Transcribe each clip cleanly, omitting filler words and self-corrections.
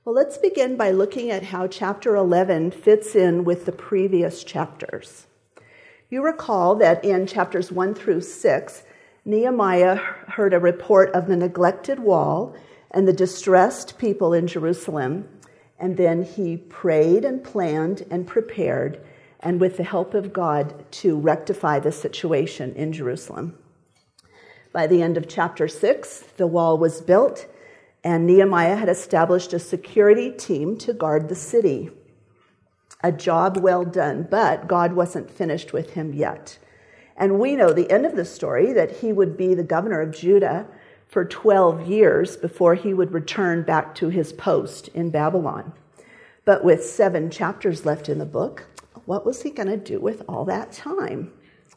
Well, let's begin by looking at how chapter 11 fits in with the previous chapters. You recall that in chapters 1 through 6, Nehemiah heard a report of the neglected wall and the distressed people in Jerusalem, and then he prayed and planned and prepared, and with the help of God, to rectify the situation in Jerusalem. By the end of chapter 6, the wall was built, and Nehemiah had established a security team to guard the city. A job well done, but God wasn't finished with him yet. And we know the end of the story, that he would be the governor of Judah for 12 years before he would return back to his post in Babylon. But with 7 chapters left in the book, what was he going to do with all that time?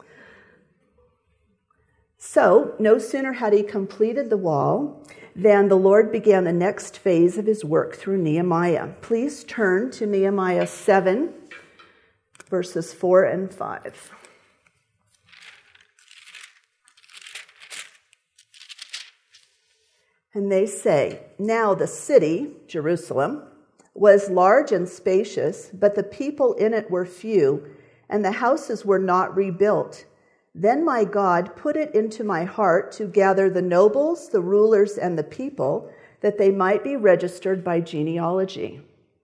So, no sooner had he completed the wall than the Lord began the next phase of his work through Nehemiah. Please turn to Nehemiah 7, verses 4 and 5. And they say, "Now the city, Jerusalem, was large and spacious, but the people in it were few, and the houses were not rebuilt. Then my God put it into my heart to gather the nobles, the rulers, and the people, that they might be registered by genealogy."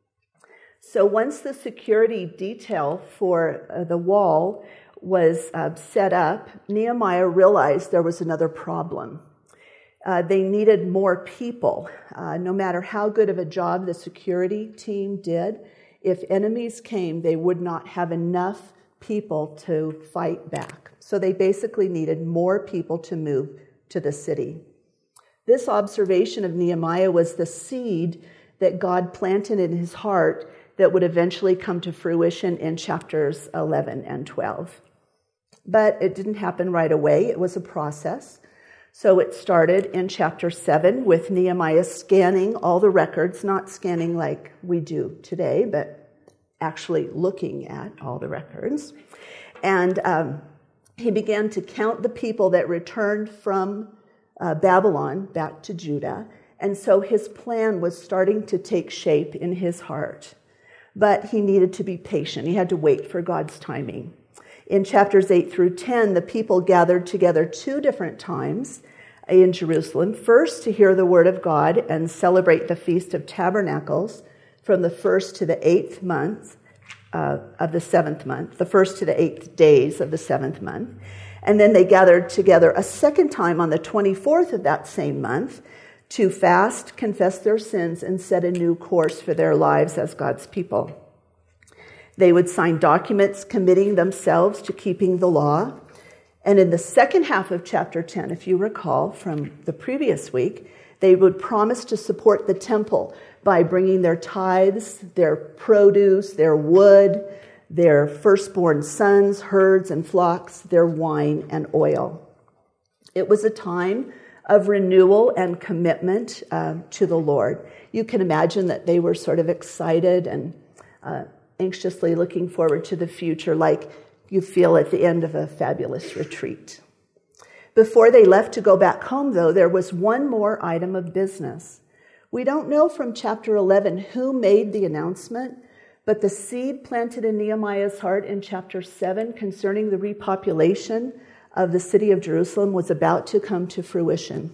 So once the security detail for the wall was set up, Nehemiah realized there was another problem. They needed more people. No matter how good of a job the security team did, if enemies came, they would not have enough people to fight back. So they basically needed more people to move to the city. This observation of Nehemiah was the seed that God planted in his heart that would eventually come to fruition in chapters 11 and 12. But it didn't happen right away. It was a process. So it started in chapter 7 with Nehemiah scanning all the records, not scanning like we do today, but actually looking at all the records. And he began to count the people that returned from Babylon back to Judah. And so his plan was starting to take shape in his heart. But he needed to be patient. He had to wait for God's timing. In chapters 8 through 10, the people gathered together 2 different times in Jerusalem. First, to hear the word of God and celebrate the Feast of Tabernacles from the 1st to the 8th month of the 7th month, the 1st to the 8th days of the 7th month. And then they gathered together a second time on the 24th of that same month to fast, confess their sins, and set a new course for their lives as God's people. They would sign documents committing themselves to keeping the law. And in the second half of chapter 10, if you recall from the previous week, they would promise to support the temple by bringing their tithes, their produce, their wood, their firstborn sons, herds, and flocks, their wine and oil. It was a time of renewal and commitment to the Lord. You can imagine that they were sort of excited and anxiously looking forward to the future, like you feel at the end of a fabulous retreat. Before they left to go back home, though, there was one more item of business. We don't know from chapter 11 who made the announcement, but the seed planted in Nehemiah's heart in chapter 7 concerning the repopulation of the city of Jerusalem was about to come to fruition.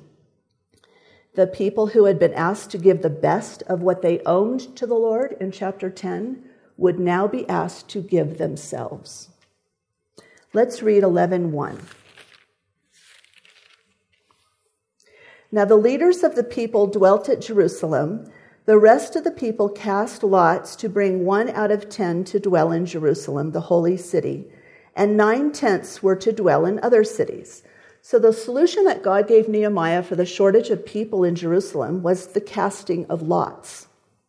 The people who had been asked to give the best of what they owned to the Lord in chapter 10 would now be asked to give themselves. Let's read 11:1. Now the leaders of the people dwelt at Jerusalem. The rest of the people cast lots to bring 1 out of 10 to dwell in Jerusalem, the holy city, and 9/10 were to dwell in other cities. So the solution that God gave Nehemiah for the shortage of people in Jerusalem was the casting of lots.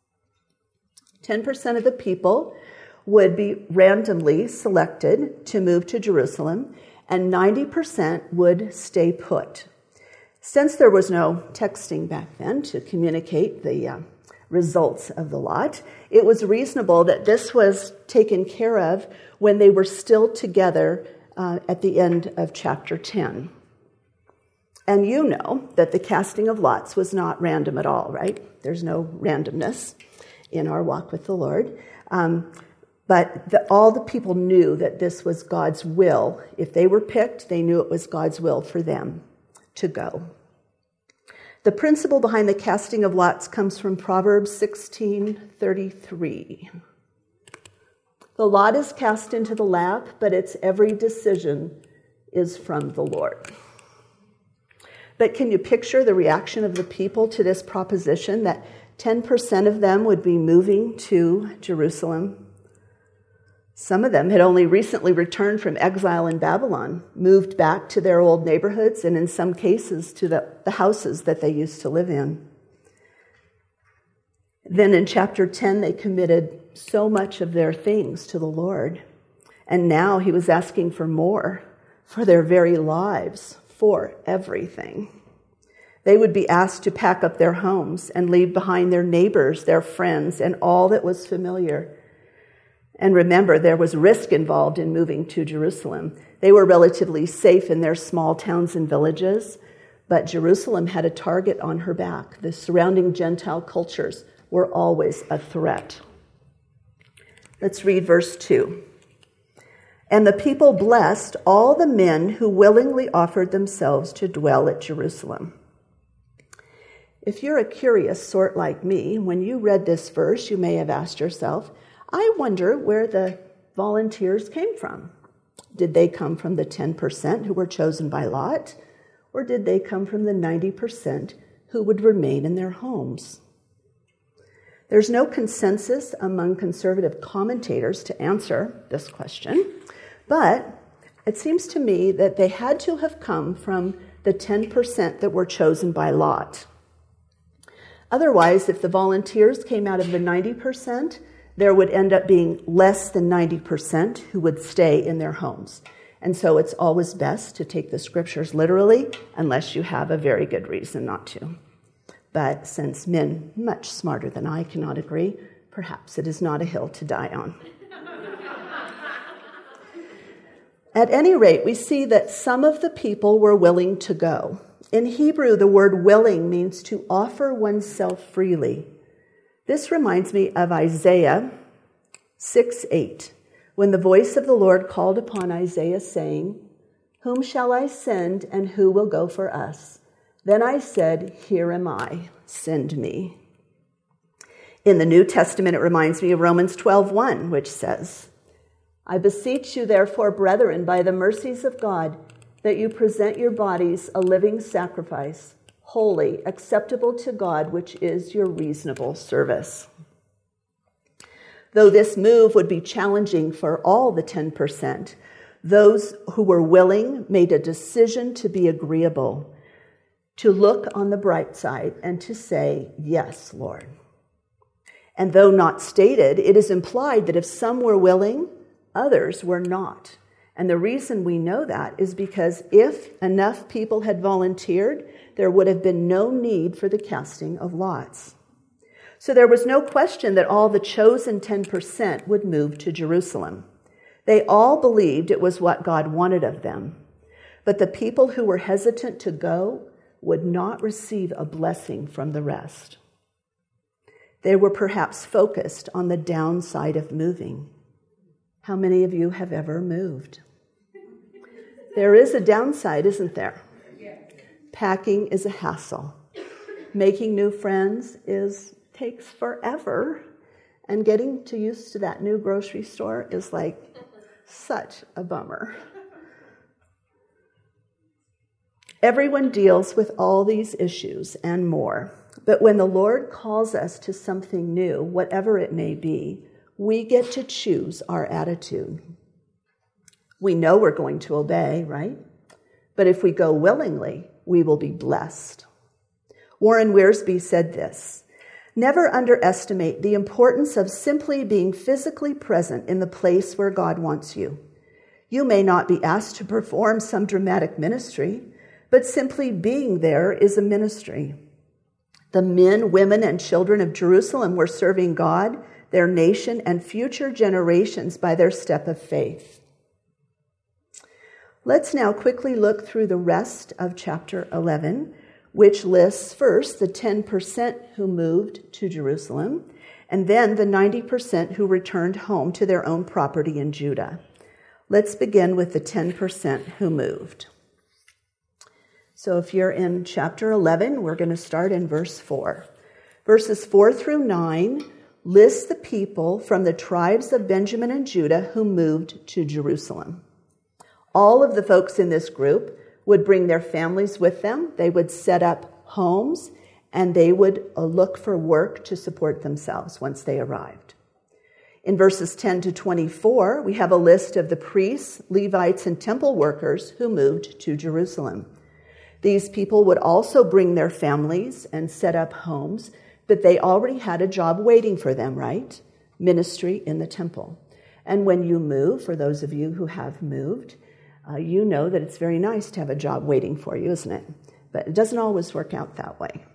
10% of the people would be randomly selected to move to Jerusalem, and 90% would stay put. Since there was no texting back then to communicate the results of the lot, it was reasonable that this was taken care of when they were still together at the end of chapter 10. And you know that the casting of lots was not random at all, right? There's no randomness in our walk with the Lord. But all the people knew that this was God's will. If they were picked, they knew it was God's will for them to go. The principle behind the casting of lots comes from Proverbs 16:33. The lot is cast into the lap, but its every decision is from the Lord. But can you picture the reaction of the people to this proposition that 10% of them would be moving to Jerusalem? Some of them had only recently returned from exile in Babylon, moved back to their old neighborhoods, and in some cases to the houses that they used to live in. Then in chapter 10, they committed so much of their things to the Lord. And now he was asking for more, for their very lives, for everything. They would be asked to pack up their homes and leave behind their neighbors, their friends, and all that was familiar. And remember, there was risk involved in moving to Jerusalem. They were relatively safe in their small towns and villages, but Jerusalem had a target on her back. The surrounding Gentile cultures were always a threat. Let's read verse 2. And the people blessed all the men who willingly offered themselves to dwell at Jerusalem. If you're a curious sort like me, when you read this verse, you may have asked yourself, I wonder where the volunteers came from. Did they come from the 10% who were chosen by lot, or did they come from the 90% who would remain in their homes? There's no consensus among conservative commentators to answer this question, but it seems to me that they had to have come from the 10% that were chosen by lot. Otherwise, if the volunteers came out of the 90%, there would end up being less than 90% who would stay in their homes. And so it's always best to take the scriptures literally, unless you have a very good reason not to. But since men much smarter than I cannot agree, perhaps it is not a hill to die on. At any rate, we see that some of the people were willing to go. In Hebrew, the word willing means to offer oneself freely. This reminds me of Isaiah 6:8, when the voice of the Lord called upon Isaiah, saying, "Whom shall I send, and who will go for us? Then I said, Here am I, send me." In the New Testament, it reminds me of Romans 12:1, which says, "I beseech you, therefore, brethren, by the mercies of God, that you present your bodies a living sacrifice, holy, acceptable to God, which is your reasonable service." Though this move would be challenging for all the 10%, those who were willing made a decision to be agreeable, to look on the bright side and to say, "Yes, Lord." And though not stated, it is implied that if some were willing, others were not. And the reason we know that is because if enough people had volunteered, there would have been no need for the casting of lots. So there was no question that all the chosen 10% would move to Jerusalem. They all believed it was what God wanted of them. But the people who were hesitant to go would not receive a blessing from the rest. They were perhaps focused on the downside of moving. How many of you have ever moved? There is a downside, isn't there? Packing is a hassle. Making new friends takes forever. And getting used to that new grocery store is like such a bummer. Everyone deals with all these issues and more. But when the Lord calls us to something new, whatever it may be, we get to choose our attitude. We know we're going to obey, right? But if we go willingly, we will be blessed. Warren Wiersbe said this, "Never underestimate the importance of simply being physically present in the place where God wants you. You may not be asked to perform some dramatic ministry, but simply being there is a ministry." The men, women, and children of Jerusalem were serving God, their nation, and future generations by their step of faith. Let's now quickly look through the rest of chapter 11, which lists first the 10% who moved to Jerusalem, and then the 90% who returned home to their own property in Judah. Let's begin with the 10% who moved. So if you're in chapter 11, we're going to start in verse 4. Verses 4 through 9 list the people from the tribes of Benjamin and Judah who moved to Jerusalem. All of the folks in this group would bring their families with them. They would set up homes, and they would look for work to support themselves once they arrived. In verses 10 to 24, we have a list of the priests, Levites, and temple workers who moved to Jerusalem. These people would also bring their families and set up homes, but they already had a job waiting for them, right? Ministry in the temple. And when you move, for those of you who have moved, you know that it's very nice to have a job waiting for you, isn't it? But it doesn't always work out that way.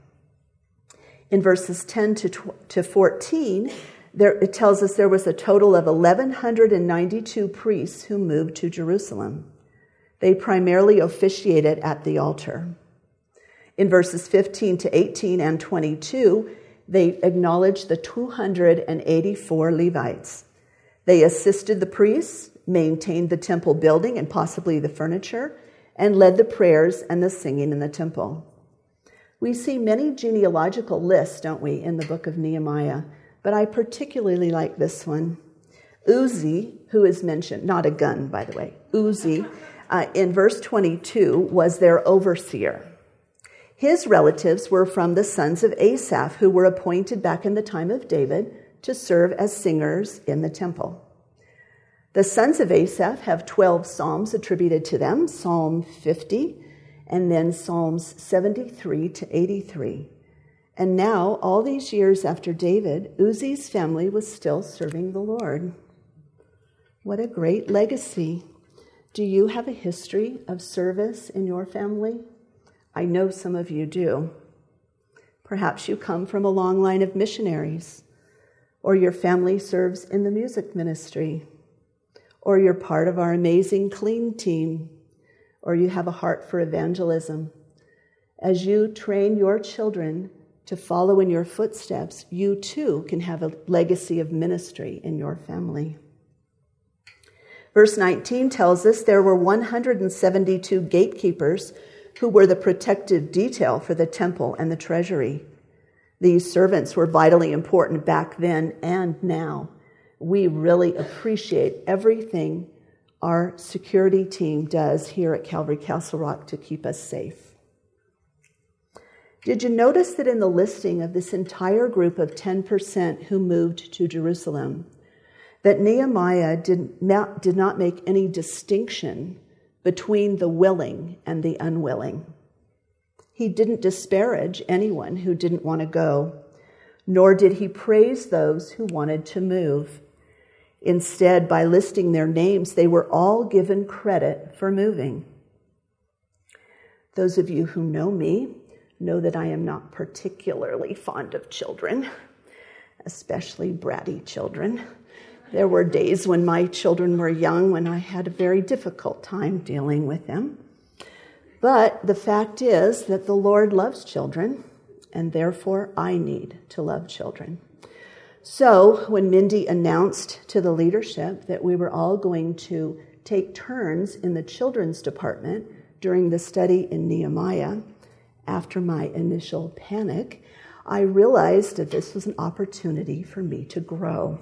In verses 10 to 14, it tells us there was a total of 1,192 priests who moved to Jerusalem. They primarily officiated at the altar. In verses 15 to 18 and 22, they acknowledged the 284 Levites. They assisted the priests, maintained the temple building and possibly the furniture, and led the prayers and the singing in the temple. We see many genealogical lists, don't we, in the book of Nehemiah, but I particularly like this one. Uzi, who is mentioned, not a gun, by the way, Uzi, in verse 22, was their overseer. His relatives were from the sons of Asaph, who were appointed back in the time of David to serve as singers in the temple. The sons of Asaph have 12 psalms attributed to them, Psalm 50, and then Psalms 73 to 83. And now, all these years after David, Uzi's family was still serving the Lord. What a great legacy. Do you have a history of service in your family? I know some of you do. Perhaps you come from a long line of missionaries, or your family serves in the music ministry, or you're part of our amazing clean team, or you have a heart for evangelism. As you train your children to follow in your footsteps, you too can have a legacy of ministry in your family. Verse 19 tells us there were 172 gatekeepers who were the protective detail for the temple and the treasury. These servants were vitally important back then and now. We really appreciate everything our security team does here at Calvary Castle Rock to keep us safe. Did you notice that in the listing of this entire group of 10% who moved to Jerusalem, that Nehemiah did not make any distinction between the willing and the unwilling? He didn't disparage anyone who didn't want to go, nor did he praise those who wanted to move. Instead, by listing their names, they were all given credit for moving. Those of you who know me know that I am not particularly fond of children, especially bratty children. There were days when my children were young when I had a very difficult time dealing with them. But the fact is that the Lord loves children, and therefore I need to love children. So when Mindy announced to the leadership that we were all going to take turns in the children's department during the study in Nehemiah, after my initial panic, I realized that this was an opportunity for me to grow.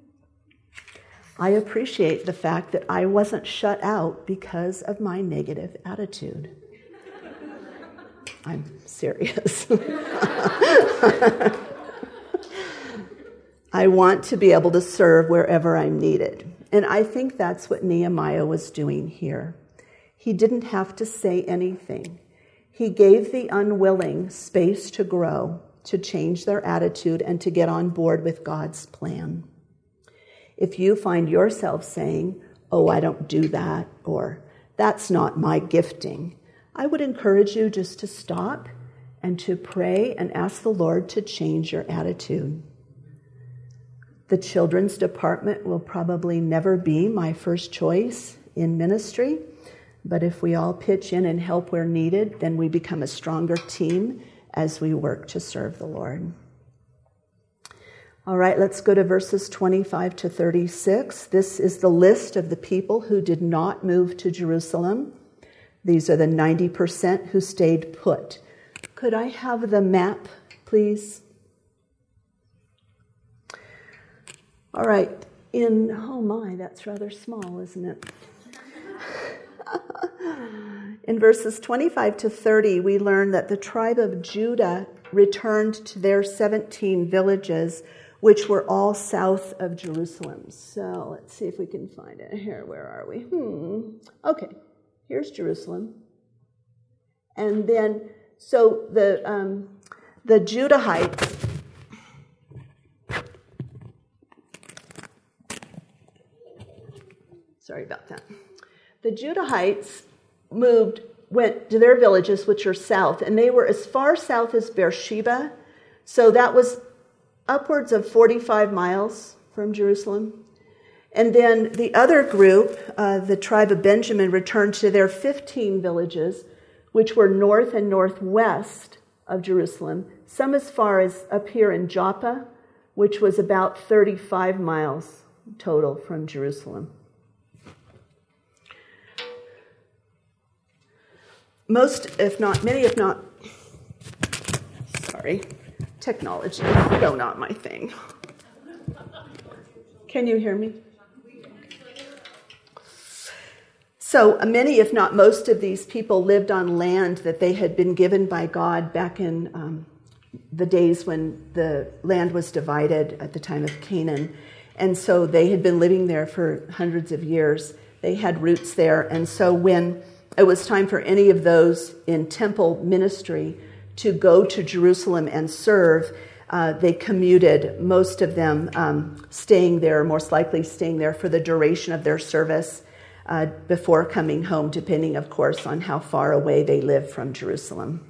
I appreciate the fact that I wasn't shut out because of my negative attitude. I'm serious. I want to be able to serve wherever I'm needed. And I think that's what Nehemiah was doing here. He didn't have to say anything. He gave the unwilling space to grow, to change their attitude, and to get on board with God's plan. If you find yourself saying, "Oh, I don't do that," or "That's not my gifting," I would encourage you just to stop and to pray and ask the Lord to change your attitude. The children's department will probably never be my first choice in ministry, But if we all pitch in and help where needed, then we become a stronger team as we work to serve the Lord. All right, let's go to verses 25 to 36. This is the list of the people who did not move to Jerusalem. These are the 90% who stayed put. Could I have the map, please? All right, oh my, that's rather small, isn't it? In verses 25 to 30, we learn that the tribe of Judah returned to their 17 villages, which were all south of Jerusalem. So let's see if we can find it. Here, where are we? Okay, here's Jerusalem. And then, so the Judahites, sorry about that. The Judahites went to their villages, which are south, and they were as far south as Beersheba. So that was upwards of 45 miles from Jerusalem. And then the other group, the tribe of Benjamin, returned to their 15 villages, which were north and northwest of Jerusalem, some as far as up here in Joppa, which was about 35 miles total from Jerusalem. Technology, so not my thing. Can you hear me? So many, if not most of these people lived on land that they had been given by God back in the days when the land was divided at the time of Canaan. And so they had been living there for hundreds of years. They had roots there. And so when it was time for any of those in temple ministry to go to Jerusalem and serve, they commuted, most of them staying there, most likely staying there for the duration of their service before coming home, depending, of course, on how far away they lived from Jerusalem.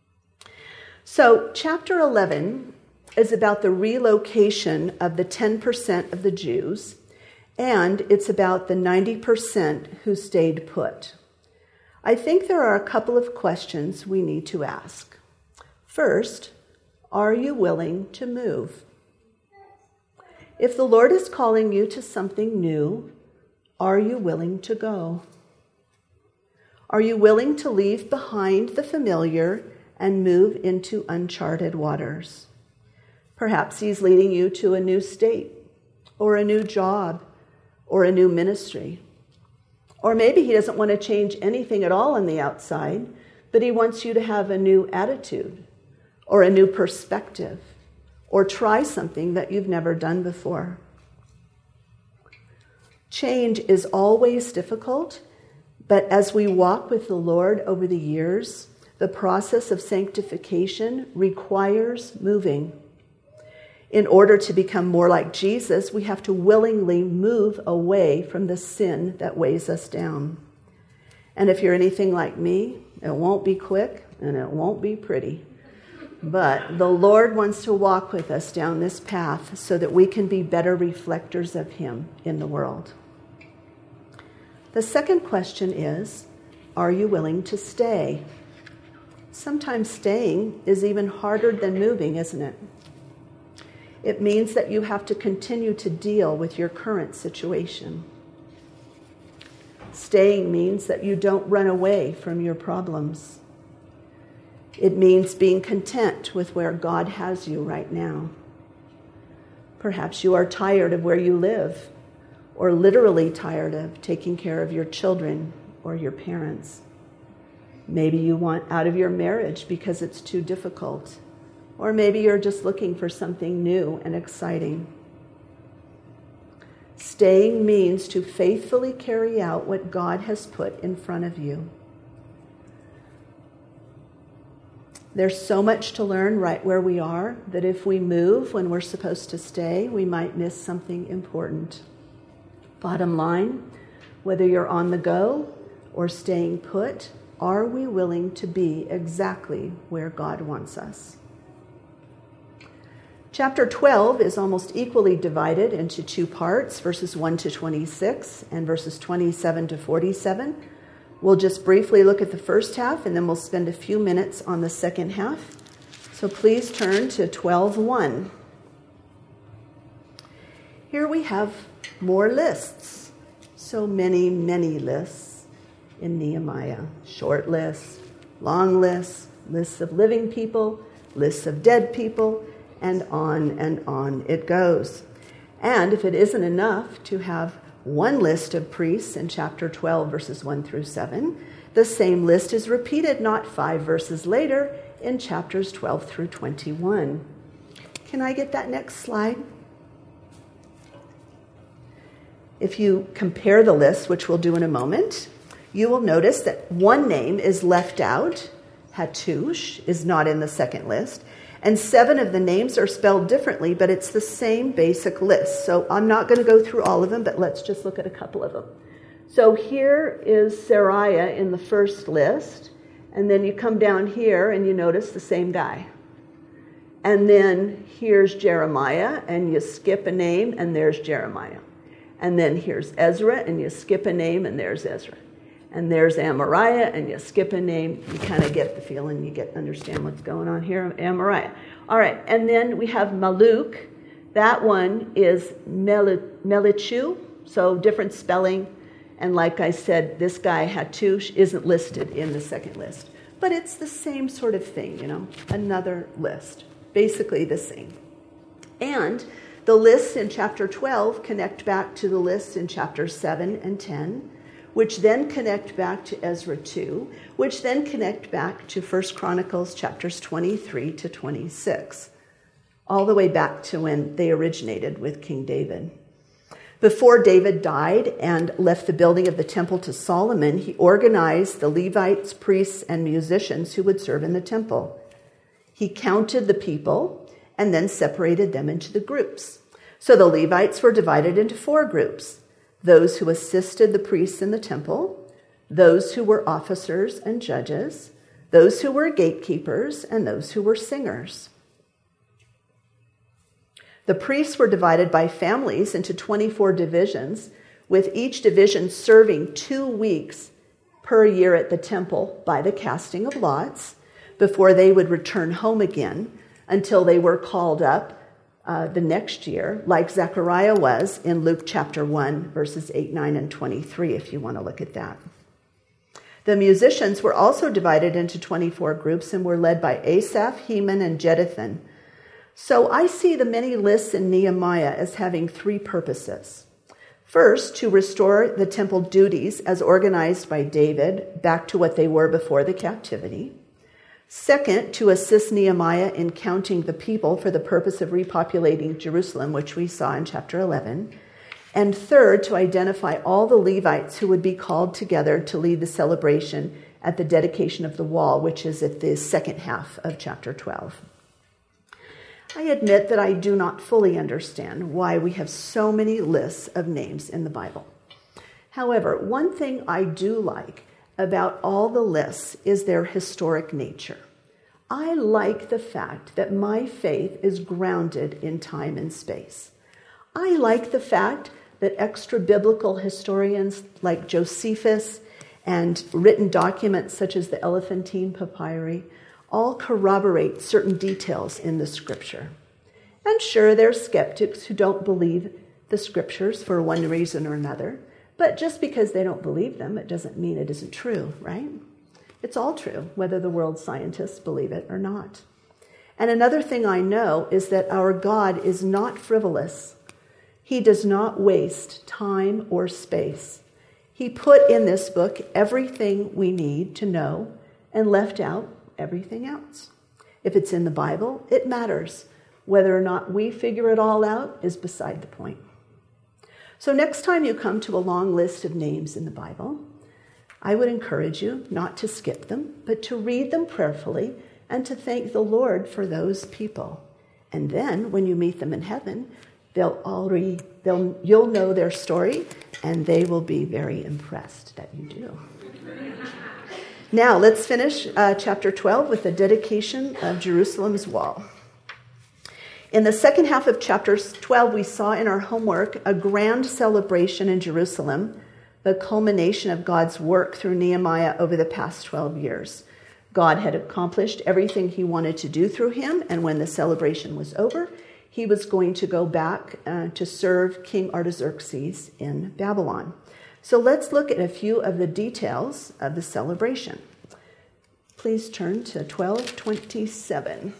So chapter 11 is about the relocation of the 10% of the Jews, and it's about the 90% who stayed put. I think there are a couple of questions we need to ask. First, are you willing to move? If the Lord is calling you to something new, are you willing to go? Are you willing to leave behind the familiar and move into uncharted waters? Perhaps He's leading you to a new state, or a new job, or a new ministry. Or maybe He doesn't want to change anything at all on the outside, but He wants you to have a new attitude, or a new perspective, or try something that you've never done before. Change is always difficult, but as we walk with the Lord over the years, the process of sanctification requires moving. In order to become more like Jesus, we have to willingly move away from the sin that weighs us down. And if you're anything like me, it won't be quick and it won't be pretty. But the Lord wants to walk with us down this path so that we can be better reflectors of Him in the world. The second question is, are you willing to stay? Sometimes staying is even harder than moving, isn't it? It means that you have to continue to deal with your current situation. Staying means that you don't run away from your problems. It means being content with where God has you right now. Perhaps you are tired of where you live, or literally tired of taking care of your children or your parents. Maybe you want out of your marriage because it's too difficult. Or maybe you're just looking for something new and exciting. Staying means to faithfully carry out what God has put in front of you. There's so much to learn right where we are that if we move when we're supposed to stay, we might miss something important. Bottom line, whether you're on the go or staying put, are we willing to be exactly where God wants us? Chapter 12 is almost equally divided into two parts, verses 1 to 26 and verses 27 to 47. We'll just briefly look at the first half, and then we'll spend a few minutes on the second half. So please turn to 12:1. Here we have more lists. So many, many lists in Nehemiah. Short lists, long lists, lists of living people, lists of dead people, and on it goes. And if it isn't enough to have one list of priests in chapter 12, verses 1 through 7, the same list is repeated not 5 verses later in chapters 12 through 21. Can I get that next slide? If you compare the lists, which we'll do in a moment, you will notice that one name is left out. Hattush is not in the second list. And 7 of the names are spelled differently, but it's the same basic list. So I'm not going to go through all of them, but let's just look at a couple of them. So here is Seraiah in the first list. And then you come down here and you notice the same guy. And then here's Jeremiah, and you skip a name, and there's Jeremiah. And then here's Ezra, and you skip a name, and there's Ezra. And there's Amariah, and you skip a name. You kind of get the feeling, understand what's going on here, Amariah. All right, and then we have Maluk. That one is Melichu, so different spelling. And like I said, this guy, Hattush, isn't listed in the second list. But it's the same sort of thing, another list. Basically the same. And the lists in chapter 12 connect back to the lists in chapters 7 and 10, which then connect back to Ezra 2, which then connect back to 1 Chronicles chapters 23 to 26, all the way back to when they originated with King David. Before David died and left the building of the temple to Solomon, he organized the Levites, priests, and musicians who would serve in the temple. He counted the people and then separated them into the groups. So the Levites were divided into 4 groups: those who assisted the priests in the temple, those who were officers and judges, those who were gatekeepers, and those who were singers. The priests were divided by families into 24 divisions, with each division serving 2 weeks per year at the temple by the casting of lots before they would return home again until they were called up the next year, like Zechariah was in Luke chapter 1, verses 8, 9, and 23, if you want to look at that. The musicians were also divided into 24 groups and were led by Asaph, Heman, and Jeduthun. So I see the many lists in Nehemiah as having 3 purposes. First, to restore the temple duties as organized by David back to what they were before the captivity. Second, to assist Nehemiah in counting the people for the purpose of repopulating Jerusalem, which we saw in chapter 11. And third, to identify all the Levites who would be called together to lead the celebration at the dedication of the wall, which is at the second half of chapter 12. I admit that I do not fully understand why we have so many lists of names in the Bible. However, one thing I do like about all the lists is their historic nature. I like the fact that my faith is grounded in time and space. I like the fact that extra-biblical historians like Josephus and written documents such as the Elephantine Papyri all corroborate certain details in the scripture. And sure, there are skeptics who don't believe the scriptures for one reason or another, but just because they don't believe them, it doesn't mean it isn't true, right? It's all true, whether the world's scientists believe it or not. And another thing I know is that our God is not frivolous. He does not waste time or space. He put in this book everything we need to know and left out everything else. If it's in the Bible, it matters. Whether or not we figure it all out is beside the point. So next time you come to a long list of names in the Bible, I would encourage you not to skip them, but to read them prayerfully and to thank the Lord for those people. And then when you meet them in heaven, you'll know their story, and they will be very impressed that you do. Now let's finish chapter 12 with the dedication of Jerusalem's wall. In the second half of chapter 12, we saw in our homework a grand celebration in Jerusalem the culmination of God's work through Nehemiah over the past 12 years. God had accomplished everything he wanted to do through him, and when the celebration was over, he was going to go back to serve King Artaxerxes in Babylon. So let's look at a few of the details of the celebration. Please turn to 12:27.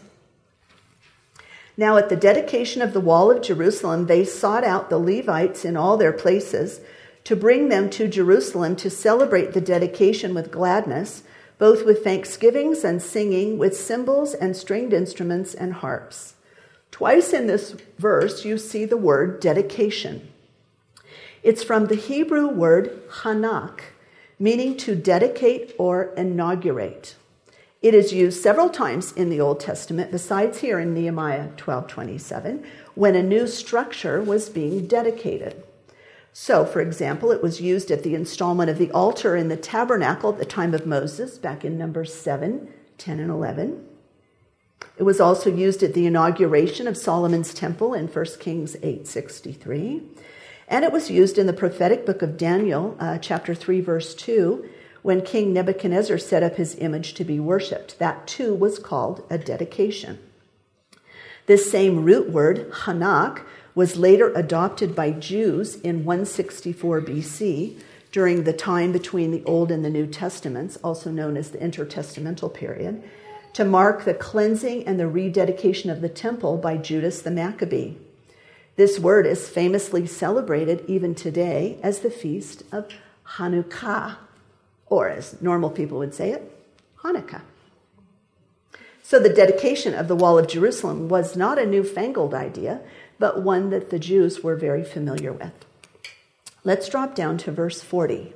Now at the dedication of the wall of Jerusalem, they sought out the Levites in all their places to bring them to Jerusalem to celebrate the dedication with gladness, both with thanksgivings and singing, with cymbals and stringed instruments and harps. Twice in this verse, you see the word dedication. It's from the Hebrew word hanak, meaning to dedicate or inaugurate. It is used several times in the Old Testament, besides here in Nehemiah 12:27, when a new structure was being dedicated. So, for example, it was used at the installment of the altar in the tabernacle at the time of Moses, back in Numbers 7, 10, and 11. It was also used at the inauguration of Solomon's temple in 1 Kings 8:63. And it was used in the prophetic book of Daniel, chapter 3, verse 2, when King Nebuchadnezzar set up his image to be worshipped. That too was called a dedication. This same root word, hanak, was later adopted by Jews in 164 BC during the time between the Old and the New Testaments, also known as the intertestamental period, to mark the cleansing and the rededication of the temple by Judas the Maccabee. This word is famously celebrated even today as the feast of Hanukkah, or as normal people would say it, Hanukkah. So the dedication of the Wall of Jerusalem was not a newfangled idea, but one that the Jews were very familiar with. Let's drop down to verse 40.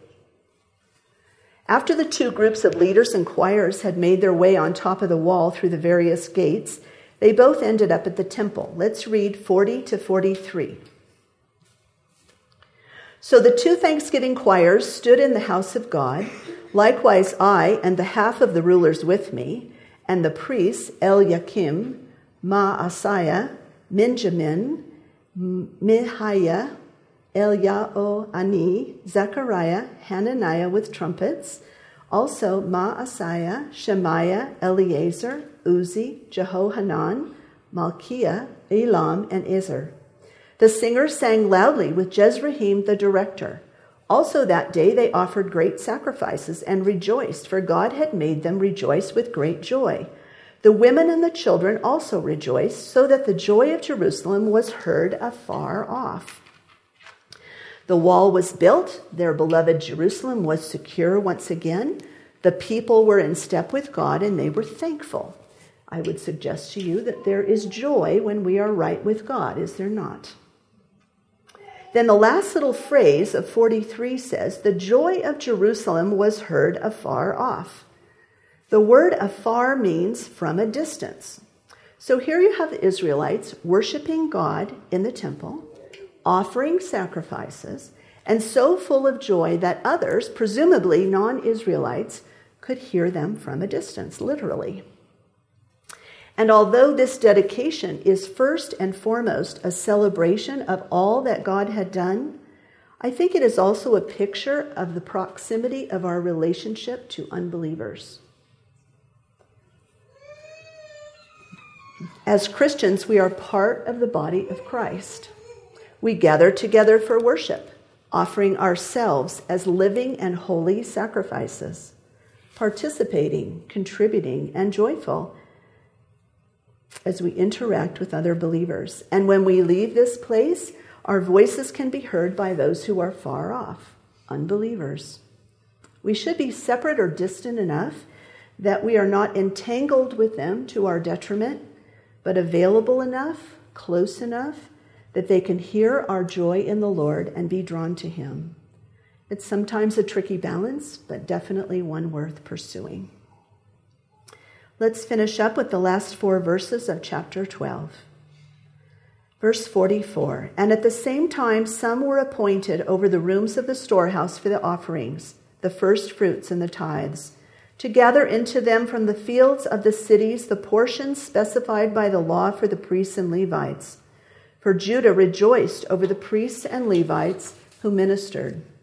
After the two groups of leaders and choirs had made their way on top of the wall through the various gates, they both ended up at the temple. Let's read 40 to 43. So the two Thanksgiving choirs stood in the house of God, likewise I and the half of the rulers with me, and the priests Eliakim, Maaseiah, Minjamin, Michaiah, Eliaoni, Zechariah, Hananiah with trumpets, also Maaseiah, Shemaiah, Eleazar, Uzi, Jehohanan, Malchiah, Elam, and Ezer. The singers sang loudly with Jezrahim the director. Also that day they offered great sacrifices and rejoiced, for God had made them rejoice with great joy. The women and the children also rejoiced, so that the joy of Jerusalem was heard afar off. The wall was built, their beloved Jerusalem was secure once again. The people were in step with God and they were thankful. I would suggest to you that there is joy when we are right with God, is there not? Then the last little phrase of 43 says, the joy of Jerusalem was heard afar off. The word afar means from a distance. So here you have the Israelites worshiping God in the temple, offering sacrifices, and so full of joy that others, presumably non-Israelites, could hear them from a distance, literally. And although this dedication is first and foremost a celebration of all that God had done, I think it is also a picture of the proximity of our relationship to unbelievers. As Christians, we are part of the body of Christ. We gather together for worship, offering ourselves as living and holy sacrifices, participating, contributing, and joyful as we interact with other believers. And when we leave this place, our voices can be heard by those who are far off, unbelievers. We should be separate or distant enough that we are not entangled with them to our detriment, but available enough, close enough, that they can hear our joy in the Lord and be drawn to Him. It's sometimes a tricky balance, but definitely one worth pursuing. Let's finish up with the last 4 verses of chapter 12. Verse 44, and at the same time some were appointed over the rooms of the storehouse for the offerings, the first fruits and the tithes, to gather into them from the fields of the cities the portions specified by the law for the priests and For Judah rejoiced over the priests and Levites who ministered.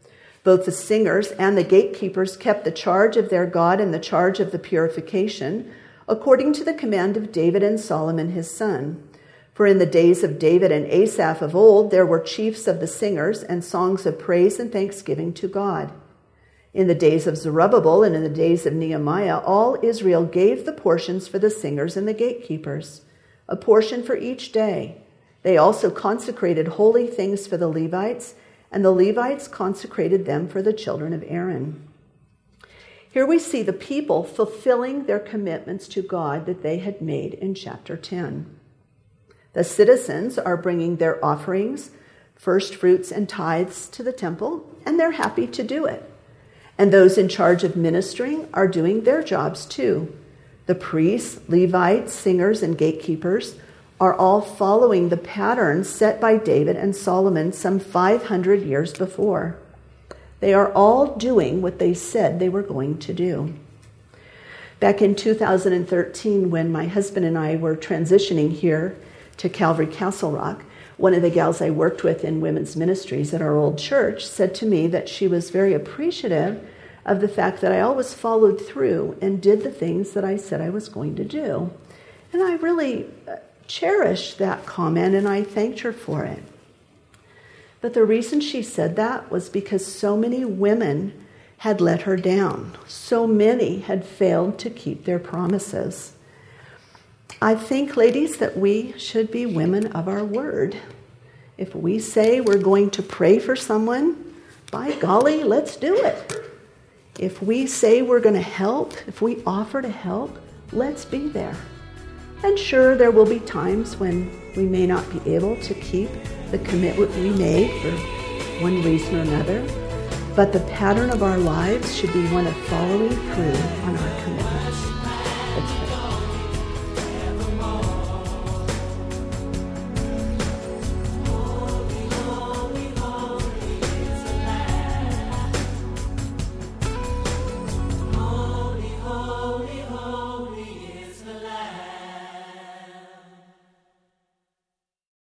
Both the singers and the gatekeepers kept the charge of their God and the charge of the purification, according to the command of David and Solomon his son. For in the days of David and Asaph of old, there were chiefs of the singers and songs of praise and thanksgiving to God. In the days of Zerubbabel and in the days of Nehemiah, all Israel gave the portions for the singers and the gatekeepers, a portion for each day. They also consecrated holy things for the Levites, and the Levites consecrated them for the children of Aaron. Here we see the people fulfilling their commitments to God that they had made in chapter 10. The citizens are bringing their offerings, first fruits and tithes to the temple, and they're happy to do it. And those in charge of ministering are doing their jobs too. The priests, Levites, singers, and gatekeepers are all following the pattern set by David and Solomon some 500 years before. They are all doing what they said they were going to do. Back in 2013, when my husband and I were transitioning here to Calvary Castle Rock, one of the gals I worked with in women's ministries at our old church said to me that she was very appreciative of the fact that I always followed through and did the things that I said I was going to do. And I really cherished that comment, and I thanked her for it. But the reason she said that was because so many women had let her down. So many had failed to keep their promises. I think, ladies, that we should be women of our word. If we say we're going to pray for someone, by golly, let's do it. If we say we're going to help, if we offer to help, let's be there. And sure, there will be times when we may not be able to keep the commitment we made for one reason or another, but the pattern of our lives should be one of following through on our commitments. Let's pray.